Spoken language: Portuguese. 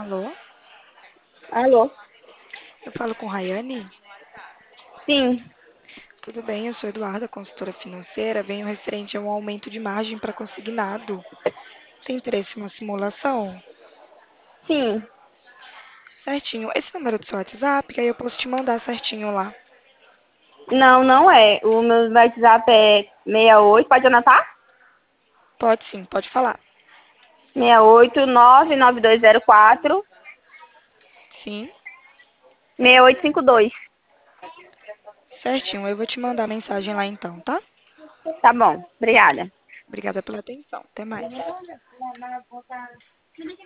Alô? Alô? Eu falo com Rayane? Sim. Tudo bem, eu sou Eduarda, consultora financeira. Venho referente a um aumento de margem para consignado. Tem interesse em uma simulação? Sim. Certinho. Esse número do seu WhatsApp, que aí eu posso te mandar certinho lá. Não, não é. O meu WhatsApp é 68. Pode anotar? Pode sim, pode falar. 6899204 Sim, 6852. certinho. Eu vou te mandar a mensagem lá então, tá? Tá bom. Obrigada. Obrigada pela atenção. Até mais.